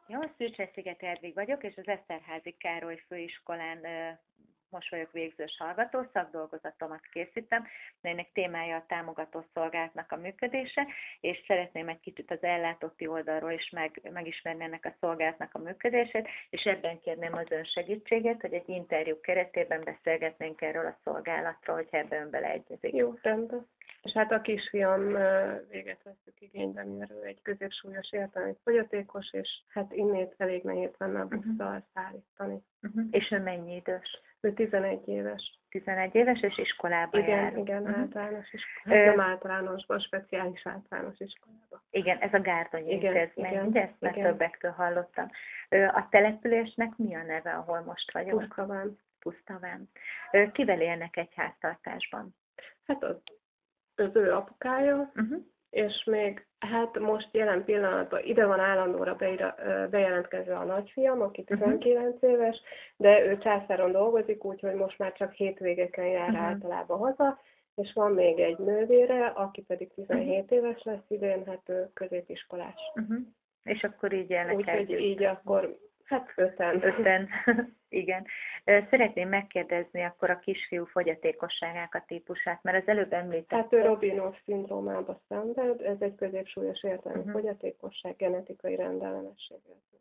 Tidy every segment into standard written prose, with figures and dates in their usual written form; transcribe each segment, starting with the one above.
Jó, Szűcs-Sziget Erdvig vagyok, és az Eszterházy Károly Főiskolán most vagyok végzős hallgató, szakdolgozatomat készítem, melynek témája a támogató szolgálatnak a működése, és szeretném egy kicsit az ellátotti oldalról is megismerni ennek a szolgálatnak a működését, és ebben kérném az ön segítségét, hogy egy interjú keretében beszélgetnénk erről a szolgálatról, hogyha ebben beleegyezik. Jó, rendben. És hát a kisfiam véget veszük igénybe, mivel ő egy középsúlyos értelmi fogyatékos, és hát innét elég nehéz lenne a busszal szállítani. És ő mennyi idős? Ő 11 éves. 11 éves, és iskolába jár. Igen, általános iskolába. Nem általánosban, speciális általános iskolába. Igen, ez a Gárdonyi intézmény, ugye? Ezt már többektől hallottam. A településnek mi a neve, ahol most vagyunk? Pusztaván. Pusztaván. Kivel élnek egy háztartásban? Hát az ő apukája, és még hát most jelen pillanatban ide van állandóra bejelentkezve a nagyfiam, aki 19 éves, de ő Császáron dolgozik, úgyhogy most már csak hétvégeken jár általában haza, és van még egy nővére, aki pedig 17 éves lesz idén, hát ő középiskolás. És akkor így élnek úgyhogy így akkor, hát 5-en. Igen. Szeretném megkérdezni akkor a kisfiú fogyatékosságának a típusát, mert az előbb említett. Hát ő Robinov-szindrómába szenved, ez egy középsúlyos értelmi fogyatékosság, genetikai rendellenesség.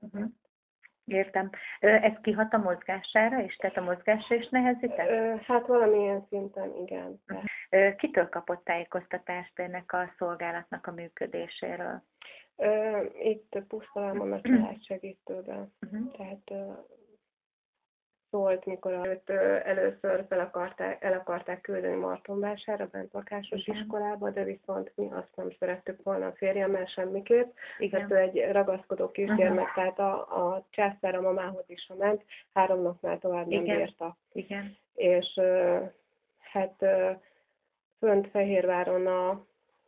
Értem. Ez kihat a mozgására is? Tehát a mozgásra is nehezített? Hát valamilyen szinten, igen. Kitől kapott tájékoztatást ennek a szolgálatnak a működéséről? Itt Pusztavánban a családsegítőben. Tehát szólt, mikor őt először el akarták küldeni Martonvására, Bentlakásos iskolába, de viszont mi azt nem szerettük volna a férjemmel semmiképp. Tehát ő egy ragaszkodó kisgyermek, tehát a császár a mamához is ment, 3 napnál tovább nem bírta. És hát fönt Fehérváron a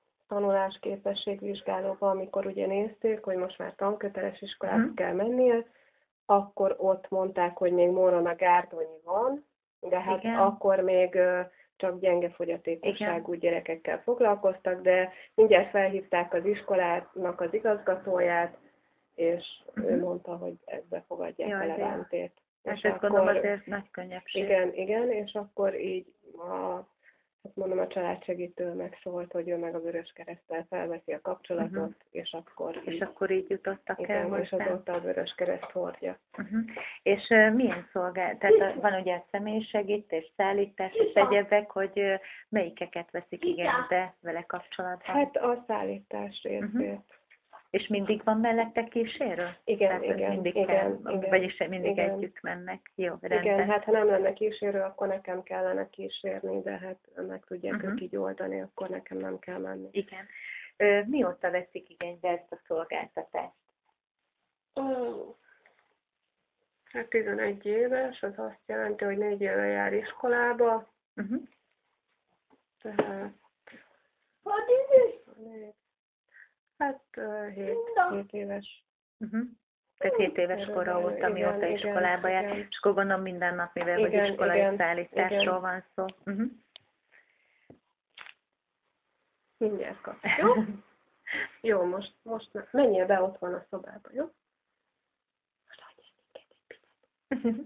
tanulásképességvizsgálóban, amikor ugye nézték, hogy most már tanköteles iskolába kell mennie, akkor ott mondták, hogy még Móron a Gárdonyi van, de hát akkor még csak gyenge fogyatékosságú gyerekekkel foglalkoztak, de mindjárt felhívták az iskolának az igazgatóját, és ő mondta, hogy ebbe fogadják a Levántét. És ezt gondolom azért nagy könnyebbség. Igen, és akkor így a családsegítő megszólt, hogy ő meg a Vöröskereszttel felveszi a kapcsolatot, és akkor így jutottak el hozzá. És azóta a Vöröskereszt hordja. És milyen szolgálat? Tehát van ugye személysegítés, szállítás és egyebek, hogy melyikeket veszik igénybe vele kapcsolatban? Hát a szállítás részét. És mindig van mellette kísérő? Igen. Vagyis mindig együtt mennek. Jó, rendben. Igen, hát ha nem lenne kísérő, akkor nekem kellene kísérni, de hát meg tudják ők így oldani, akkor nekem nem kell menni. Igen. Mióta veszik igénybe ezt a szolgáltatást? Hát 11 éves, az azt jelenti, hogy 4 éve jár iskolába. Tehát... Hát 7 éves. Tehát 7 éves kora óta, mióta iskolába jár, és akkor gondolom minden nap, mivel hogy iskolai szállításról van szó. Mindjárt kap. Jó? Jó, most menjél be, ott van a szobába, jó? Most hagyj egy picit.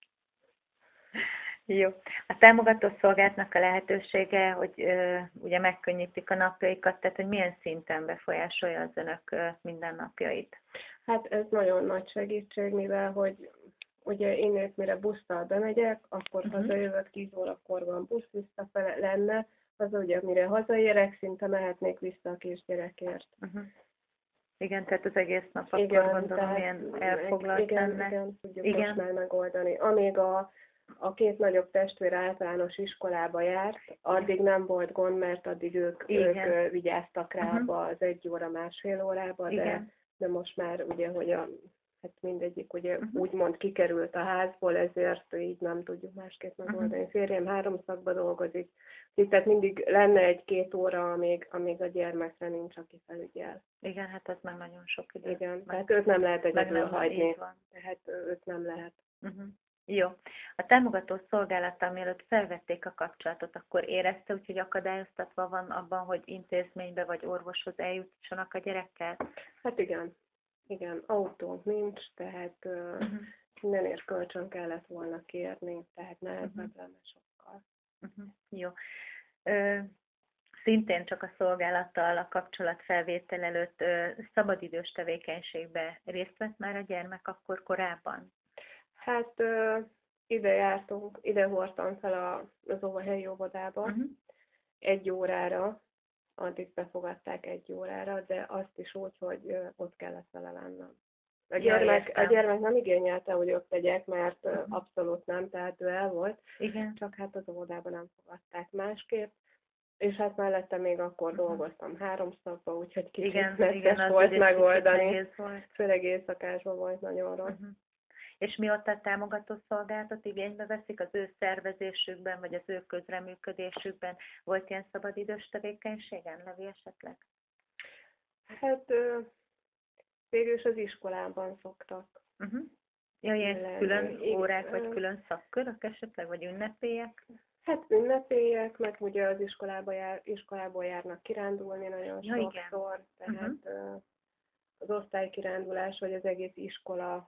Jó. A támogató szolgálatnak a lehetősége, hogy ugye megkönnyítik a napjaikat, tehát hogy milyen szinten befolyásolja az önök mindennapjait? Hát ez nagyon nagy segítség, mivel hogy ugye innét mire busszal bemegyek, akkor hazajövök 10 órakor van busz visszafele lenne, az ugye mire hazaérek, szinte mehetnék vissza a kisgyerekért. Igen, tehát az egész nap akkor gondolom ilyen elfoglalt lenne. Igen, tudjuk most már megoldani. Amíg a 2 nagyobb testvér általános iskolába járt, addig nem volt gond, mert addig ők vigyáztak rá az 1 óra, másfél órába, de most már ugye, hogy hát mindegyik ugye úgymond kikerült a házból, ezért így nem tudjuk másképp megoldani. Férjem 3 szakba dolgozik, tehát mindig lenne 1-2 óra, amíg a gyermekre nincs, aki felügyel. Igen, hát ez meg nagyon sok idő. Igen, tehát őt nem lehet egyedül hagyni. Tehát őt nem lehet. Jó. A támogató szolgálattal, mielőtt felvették a kapcsolatot, akkor érezte, úgyhogy akadályoztatva van abban, hogy intézménybe vagy orvoshoz eljutsanak a gyerekkel? Hát igen. Igen, autónk nincs, tehát mindenért kölcsön kellett volna kérni, tehát nehezebb lenne sokkal. Jó. Szintén csak a szolgálattal a kapcsolatfelvétel előtt szabadidős tevékenységbe részt vett már a gyermek akkor korábban? Hát ide jártunk, ide hordtam fel az helyi óvodába 1 órára, addig befogadták 1 órára, de azt is úgy, hogy ott kellett vele lennem. A gyermek nem igényelte, hogy ott legyek, mert abszolút nem, tehát ő el volt, csak hát az óvodában nem fogadták másképp. És hát mellette még akkor dolgoztam 3 szakba, úgyhogy kicsit nehéz volt megoldani. Főleg éjszakásban volt nagyon rossz. És mióta a támogató szolgálatot igénybe veszik az ő szervezésükben, vagy az ő közreműködésükben? Volt ilyen szabadidős tevékenységen, Levi, esetleg? Hát végülis az iskolában szoktak. Ja, ilyen külön órák, vagy külön szakkörök esetleg, vagy ünnepélyek? Hát ünnepélyek, meg ugye az iskolából járnak kirándulni nagyon sokszor, tehát az osztálykirándulás, vagy az egész iskola.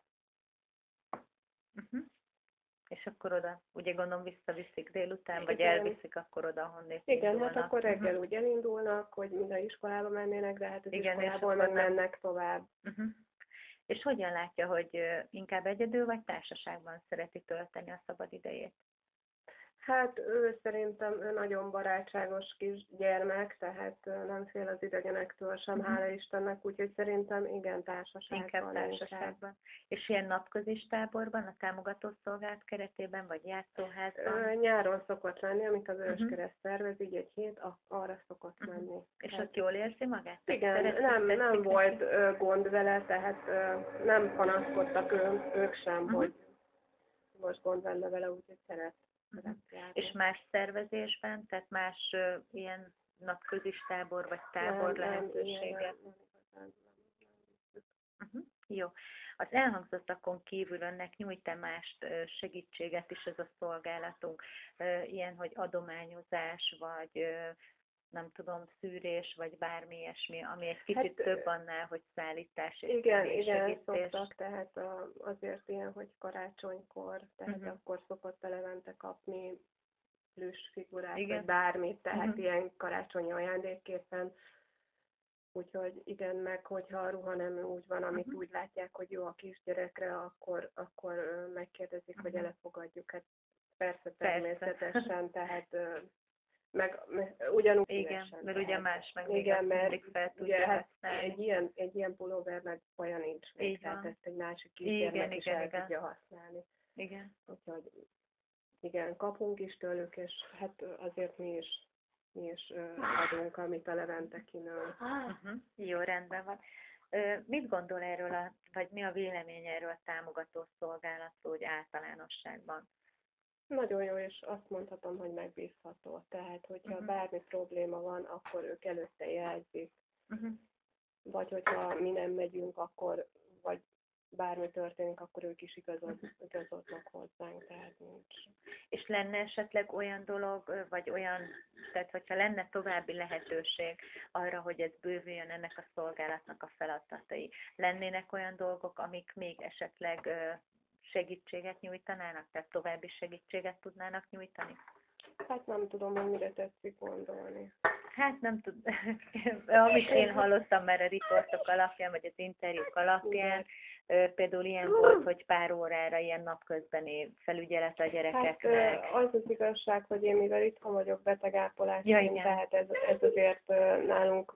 És akkor oda, ugye gondolom visszaviszik délután, vagy elviszik akkor oda, honnét igen, hát akkor reggel úgy elindulnak, hogy mind a iskolába mennének, de hát az iskolából meg mennek tovább. És hogyan látja, hogy inkább egyedül vagy társaságban szereti tölteni a szabadidejét? Hát szerintem ő nagyon barátságos kis gyermek, tehát nem fél az idegenektől sem, hála Istennek, úgyhogy szerintem igen, társaságban. Inkább társaságban. És ilyen napközis táborban, a támogató szolgálat keretében, vagy játszóházban? Nyáron szokott lenni, amit az Őskereszt szervez, így 1 hét, arra szokott menni. És tehát ott jól érzi magát? Igen, nem volt gond vele, tehát nem panaszkodtak ők sem, hogy most gond lenne vele, úgyhogy szeret. És más szervezésben, tehát más ilyen napközis tábor vagy tábor lehetőséget? Jó. Az elhangzottakon kívül önnek nyújt-e más segítséget is ez a szolgálatunk? Ilyen, hogy adományozás, vagy nem tudom, szűrés, vagy bármi ilyesmi, ami egy kicsit több annál, hogy szállítás és igen, szoktak, tehát azért ilyen, hogy karácsonykor, tehát akkor szokott a Levente kapni plüss figurát, vagy bármit, tehát ilyen karácsonyi ajándékképpen. Úgyhogy igen, meg hogyha a ruhanemű úgy van, amit úgy látják, hogy jó a kisgyerekre, akkor megkérdezik, hogy elfogadjuk. Hát persze, természetesen, tehát meg ugyanúgy igen, mert ugye más meg igen, mert fel tudja használni. Egy ilyen pulóver meg olyan nincs meg, tehát ezt egy másik kisgyermek is el tudja használni. Igen. Úgyhogy igen, kapunk is tőlük, és hát azért mi is adunk, amit a Levente kinől. Jó, rendben van. Mit gondol erről, vagy mi a vélemény erről a támogató szolgálatról, úgy általánosságban? Nagyon jó, és azt mondhatom, hogy megbízható. Tehát, hogyha bármi probléma van, akkor ők előtte jelzik. Vagy hogyha mi nem megyünk, akkor, vagy bármi történik, akkor ők is igazodnak hozzánk, tehát nincs. És lenne esetleg olyan dolog, vagy olyan, tehát hogyha lenne további lehetőség arra, hogy ez bővüljön ennek a szolgálatnak a feladatai, lennének olyan dolgok, amik még esetleg segítséget nyújtanának, tehát további segítséget tudnának nyújtani? Hát nem tudom, hogy mire tetszik gondolni. Hát nem tudom, amit én hallottam már a riportok alapján, vagy az interjúk alapján, például ilyen volt, hogy pár órára ilyen napközbeni felügyelet a gyerekeknek. Hát az az igazság, hogy én mivel itthon vagyok betegápolásban, tehát ez azért nálunk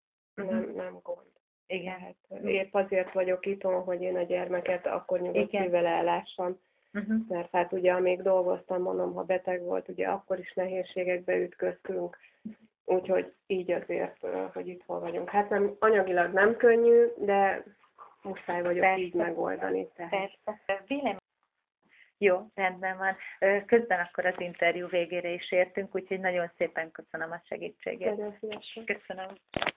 nem gond. Igen. Hát épp azért vagyok itthon, hogy én a gyermeket akkor nyugodt szívvel ellássam. Mert hát ugye amíg dolgoztam, mondom, ha beteg volt, ugye akkor is nehézségekbe ütköztünk. Úgyhogy így azért, hogy itthon vagyunk. Hát nem, anyagilag nem könnyű, de muszáj vagyok így megoldani. Vélemény. Jó, rendben van. Közben akkor az interjú végére is értünk, úgyhogy nagyon szépen köszönöm a segítséget. Nagyon szívesen. Köszönöm.